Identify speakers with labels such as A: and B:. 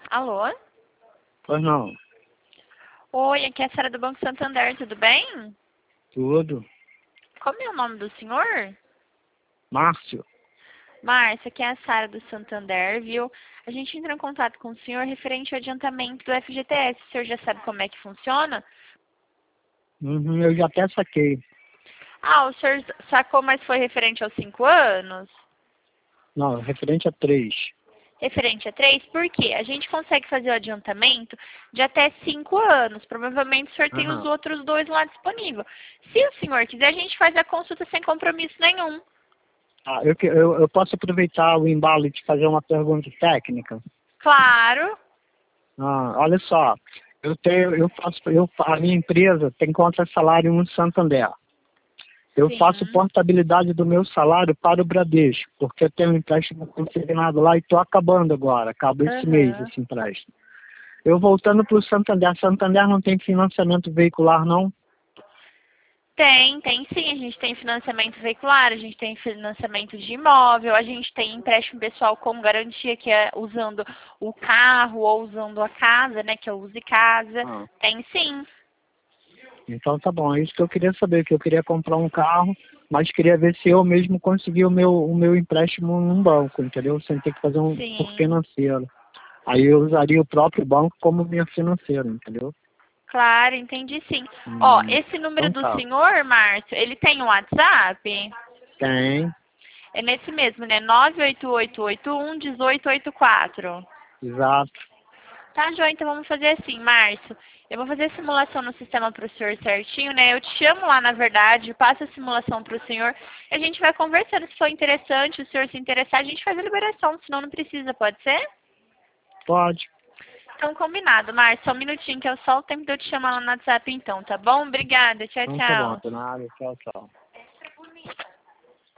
A: Alô?
B: Pois não.
A: Oi, aqui é a Sara do Banco Santander, tudo bem?
B: Tudo.
A: Como é o nome do senhor?
B: Márcio.
A: Márcia, aqui é a Sara do Santander, viu? A gente entrou em contato com o senhor referente ao adiantamento do FGTS. O senhor já sabe como é que funciona?
B: Eu já até saquei.
A: Ah, o senhor sacou, mas foi referente aos 5 anos?
B: Não, referente a 3.
A: Referente a 3, por quê? A gente consegue fazer o adiantamento de até 5 anos. Provavelmente o senhor tem os
B: Aham.
A: outros 2 lá disponível. Se o senhor quiser, a gente faz a consulta sem compromisso nenhum.
B: Ah, eu posso aproveitar o embalo e te fazer uma pergunta técnica?
A: Claro.
B: Olha só, a minha empresa tem conta salário no Santander. Eu faço
A: Sim.
B: portabilidade do meu salário para o Bradesco, porque eu tenho um empréstimo consignado lá e estou acabando agora. Acaba esse mês
A: Aham.
B: esse empréstimo. Eu voltando para o Santander. Santander não tem financiamento veicular, não?
A: Tem sim. A gente tem financiamento veicular, a gente tem financiamento de imóvel, a gente tem empréstimo pessoal com garantia, que é usando o carro ou usando a casa, né, que é o Use Casa.
B: Ah,
A: Tem sim.
B: então tá bom. É isso que eu queria saber, que eu queria comprar um carro, mas queria ver se eu mesmo conseguia o meu empréstimo num banco, entendeu? Sem ter que fazer um por
A: Sim.
B: financeiro. Aí eu usaria o próprio banco como minha financeira, entendeu?
A: Claro, entendi sim. Ó, esse número
B: Então
A: do
B: tá.
A: senhor, Márcio, ele tem um WhatsApp?
B: Tem,
A: É nesse mesmo, né? 988811884.
B: exato.
A: Tá, João, então vamos fazer assim, Márcio. Eu vou fazer a simulação no sistema para o senhor certinho, né? Eu te chamo lá, na verdade, passo a simulação para o senhor e a gente vai conversando. Se for interessante, o senhor se interessar, a gente faz a liberação, senão não precisa, pode ser?
B: Pode.
A: Então, combinado, Márcio. Só um minutinho, que é só o tempo de eu te chamar lá no WhatsApp, então, tá bom? Obrigada, tchau,
B: Então tá bom,
A: tchau.
B: de nada. Tchau, tchau.